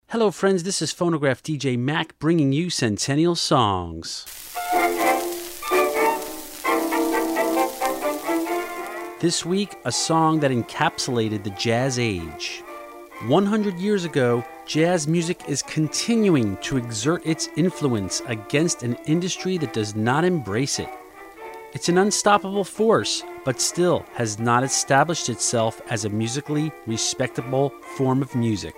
Hello friends, this is Phonograph DJ Mac bringing you Centennial Songs. This week, a song that encapsulated the jazz age. 100 years ago, jazz music is continuing to exert its influence against an industry that does not embrace it. It's an unstoppable force, but still has not established itself as a musically respectable form of music.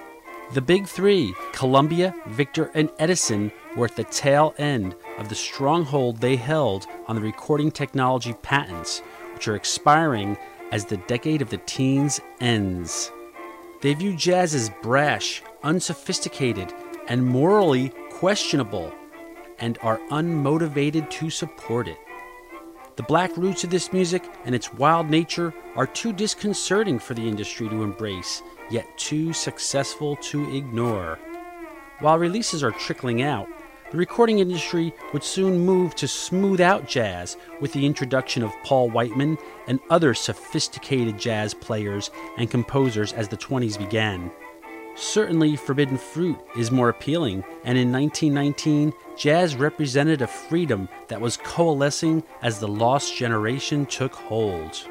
The big three, Columbia, Victor, and Edison, were at the tail end of the stronghold they held on the recording technology patents, which are expiring as the decade of the teens ends. They view jazz as brash, unsophisticated, and morally questionable, and are unmotivated to support it. The black roots of this music and its wild nature are too disconcerting for the industry to embrace, yet too successful to ignore. While releases are trickling out, the recording industry would soon move to smooth out jazz with the introduction of Paul Whiteman and other sophisticated jazz players and composers as the 20s began. Certainly, Forbidden Fruit is more appealing, and in 1919, jazz represented a freedom that was coalescing as the lost generation took hold.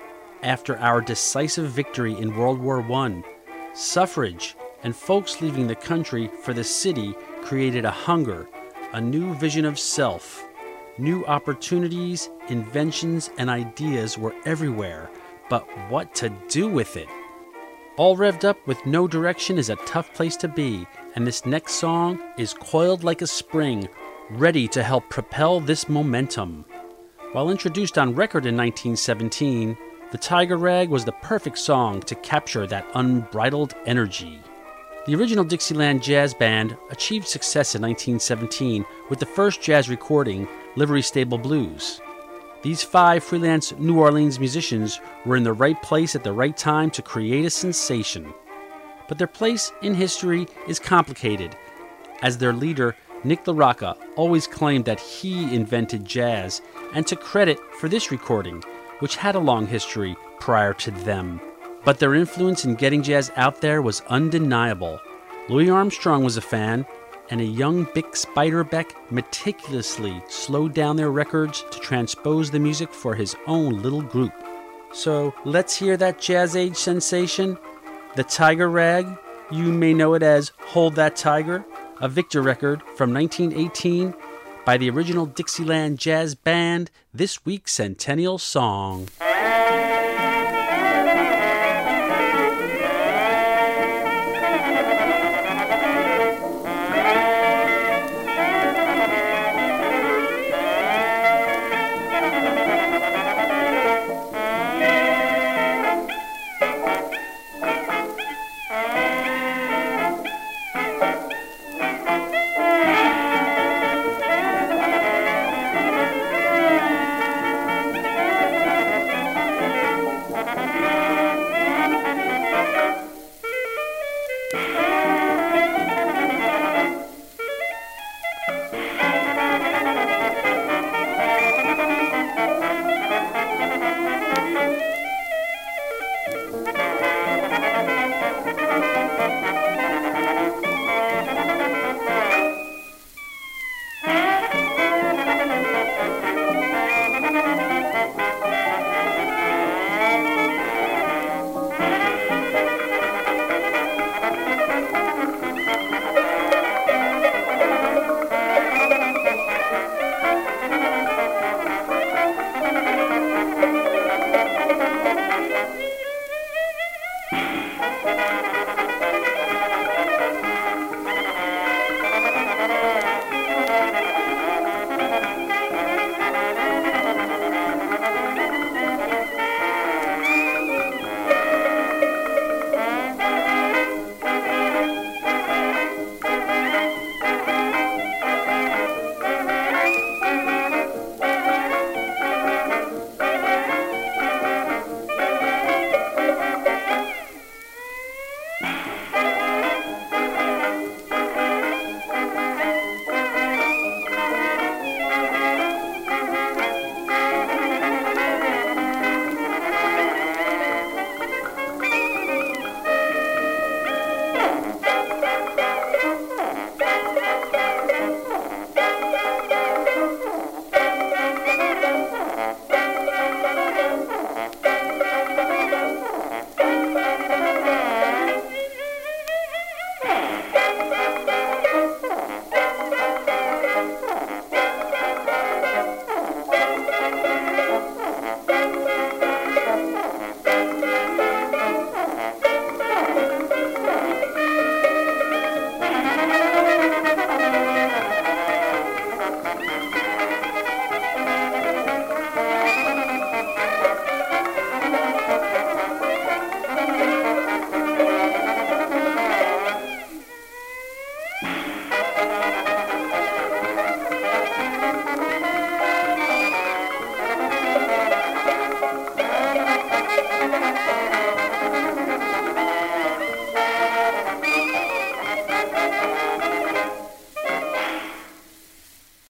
After our decisive victory in World War I, suffrage and folks leaving the country for the city created a hunger, a new vision of self. New opportunities, inventions, and ideas were everywhere, but what to do with it? All revved up with no direction is a tough place to be, and this next song is coiled like a spring, ready to help propel this momentum. While introduced on record in 1917, The Tiger Rag was the perfect song to capture that unbridled energy. The original Dixieland Jazz Band achieved success in 1917 with the first jazz recording, Livery Stable Blues. These 5 freelance New Orleans musicians were in the right place at the right time to create a sensation. But their place in history is complicated, as their leader, Nick LaRocca, always claimed that he invented jazz, and took credit for this recording, which had a long history prior to them. But their influence in getting jazz out there was undeniable. Louis Armstrong was a fan, and a young Bix Beiderbecke meticulously slowed down their records to transpose the music for his own little group. So let's hear that jazz age sensation, The Tiger Rag. You may know it as Hold That Tiger, a Victor record from 1918 by the original Dixieland Jazz Band, this week's Centennial Song.